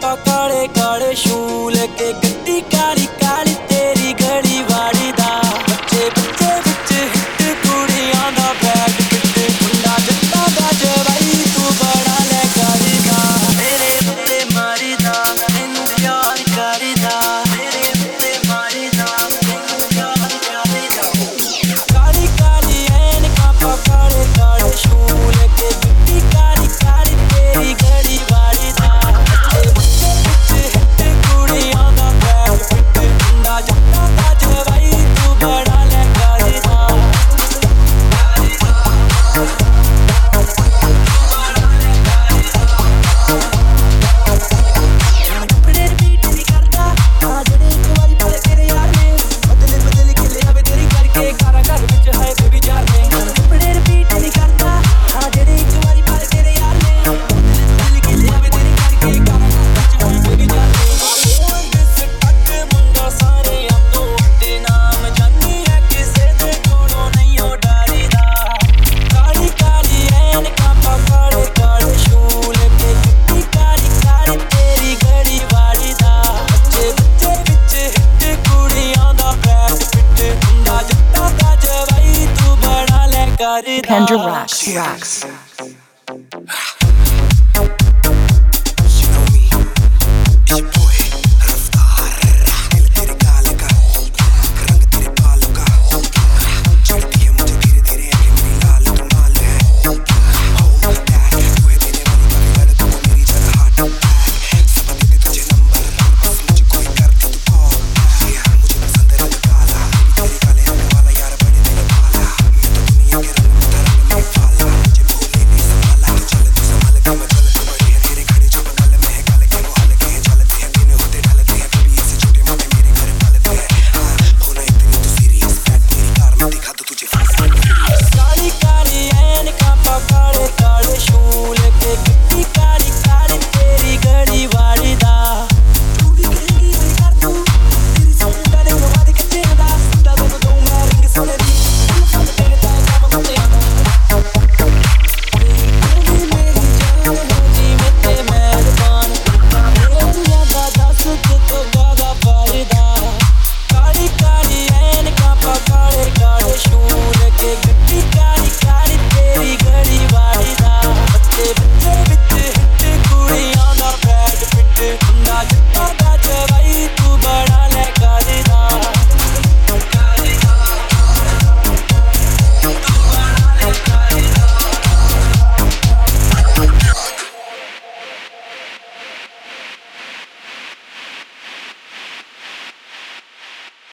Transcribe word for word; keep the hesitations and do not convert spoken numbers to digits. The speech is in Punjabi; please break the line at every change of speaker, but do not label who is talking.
ਕਾਪਾ ਕਾਲੇ ਕਾਲੇ ਸ਼ੂ ਲੈ ਕੇ ਗੱਡੀ ਕਾਲੀ ਕਾਲੀ ਤੇਰੀ ਗੜੀ ਵਾੜੀ ਦਾ ਬੱਚੇ ਬੱਚੇ ਵਿੱਚ ਹਿੱਟ ਕੁੜੀਆਂ ਦਾ ਬੈਗ ਪਿੱਟ ਮੁੰਡਾ ਜੱਟਾਂ ਦਾ ਜਵਾਈ ਤੂੰ ਬੜਾ ਲੈ ਕਰਦਾ ਮੇਰੇ ਉੱਤੇ ਮਾਰੀਦਾ ਮੈਨੂੰ ਪਿਆਰ ਕਰਦਾ ਮੇਰੇ ਉੱਤੇ ਮਾਰੀਦਾ ਮੈਨੂੰ ਪਿਆਰ ਕਰਦਾ ਕਾਲੀ ਕਾਲੀ ਐਨ ਕਾਪਾ ਕਾਲੇ ਕਾਲੇ ਸ਼ੂ ਲੈ ਕੇ ਗੱਡੀ ਕਾਲੀ ਕਾਲੀ ਤੇਰੀ ਗੜੀ ਵਾੜੀ ਦਾ
Kendra Rocks.